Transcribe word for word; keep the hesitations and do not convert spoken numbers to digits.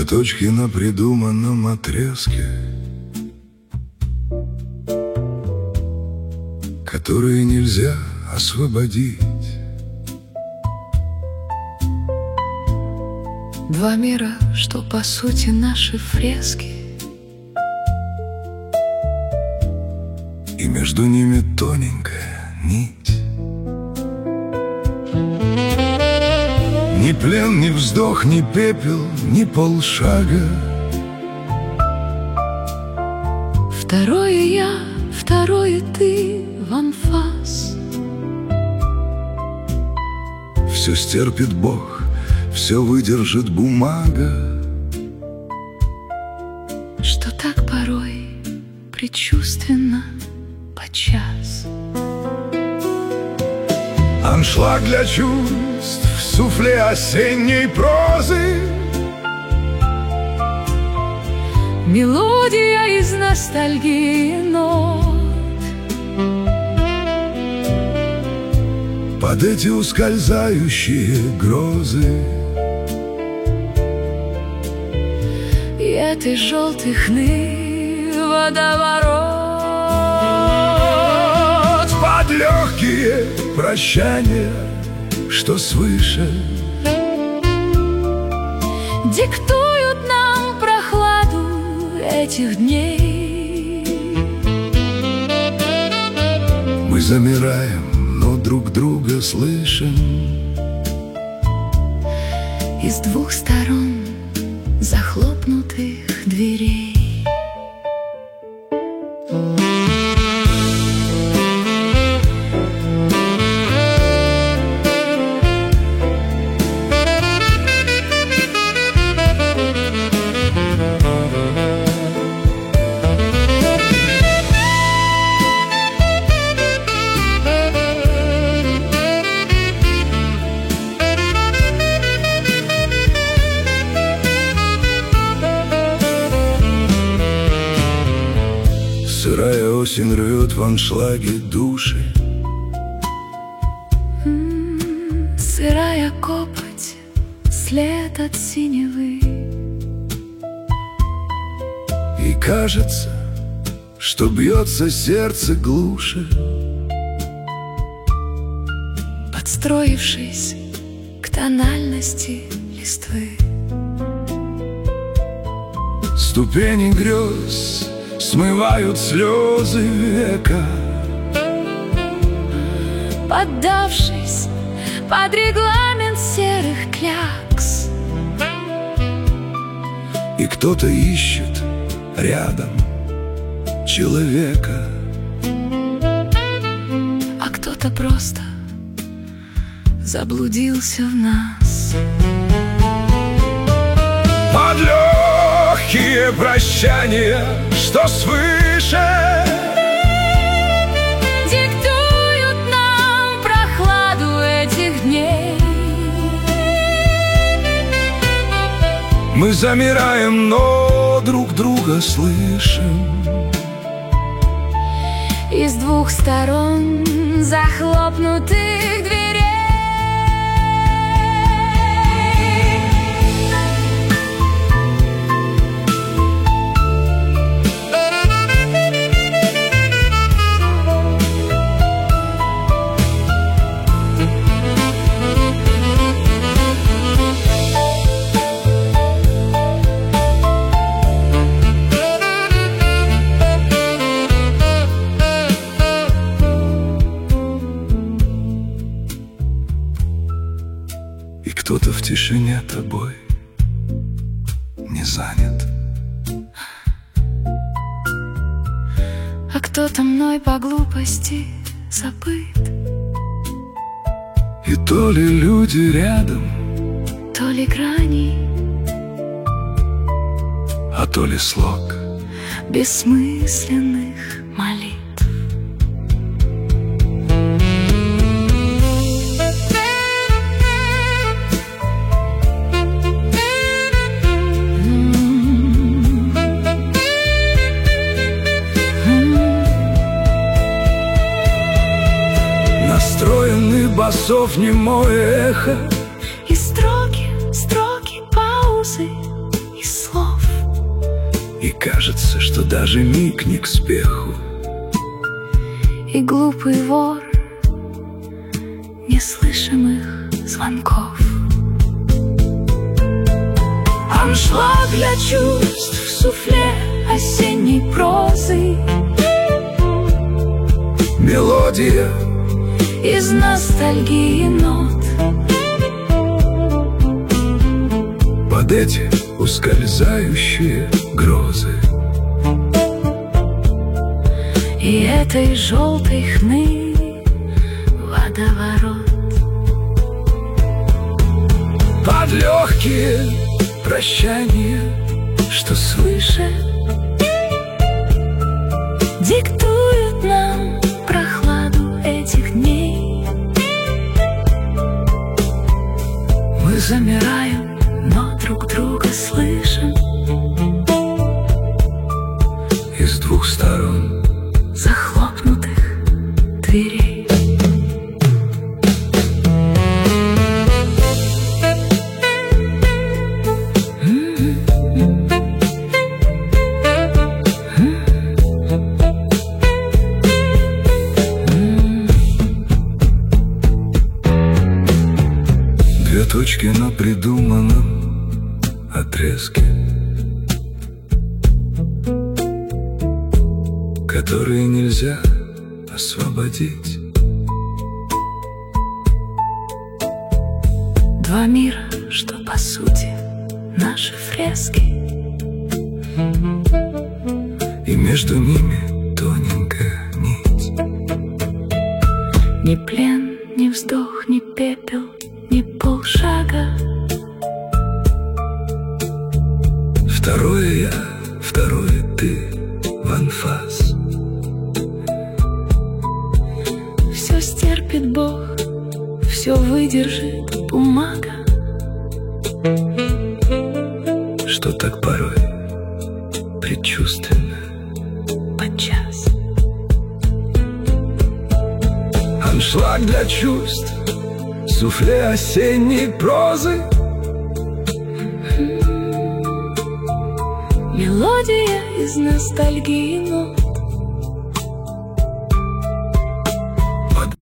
Цветочки на придуманном отрезке, которые нельзя освободить. Два мира, что по сути наши фрески, и между ними тоненькая нить. Ни плен, ни вздох, ни пепел, ни полшага. Второе я, второе ты в анфас. Все стерпит Бог, все выдержит бумага. Что так порой предчувственно подчас. Аншлаг для чувств в суфле осенней прозы. Мелодия из ностальгии нот. Под эти ускользающие грозы И этой желтой хны водоворот. под легкие прощания, что свыше диктуют нам прохладу этих дней. мы замираем, но друг друга слышим. Из двух сторон захлопнутых дверей. Сырая осень рвет в аншлаге души. М-м, сырая копоть, след от синевы. И кажется, что бьется сердце глуше, Подстроившись к тональности листвы. ступени грез смывают слезы века. Поддавшись под регламент серых клякс. И кто-то ищет рядом человека, А кто-то просто заблудился в нас. под легкие прощания, что свыше Диктуют нам прохладу этих дней. мы замираем, но друг друга слышим. Из двух сторон захлопнутых дверей. И кто-то в тишине тобой не занят, А кто-то мной по глупости забыт. и то ли люди рядом, То ли грани а то ли слог бессмысленных молитв. настроенный басов немое эхо. И строки, строки, паузы, и И кажется, что даже миг не к спеху. И глупый вор неслышимых звонков. Аншлаг для чувств в суфле осенней прозы. Мелодия из ностальгии нот. Под эти ускользающие грозы. И этой желтой хны водоворот. Под легкие прощания, что свыше диктуют нам прохладу этих дней. Мы замираем, но друг друга слышим. Из двух сторон захлопнутых дверей. Две точки на придуманном отрезке, которые нельзя освободить. Два мира, что по сути наши фрески. И между ними тоненькая нить. Ни плен, ни вздох, ни пепел, ни полшага. Второе я, второе ты в анфас. Все стерпит Бог, все выдержит бумага. Что так порой предчувственно Подчас аншлаг для чувств, суфле осенней прозы. мелодия из ностальгии нот.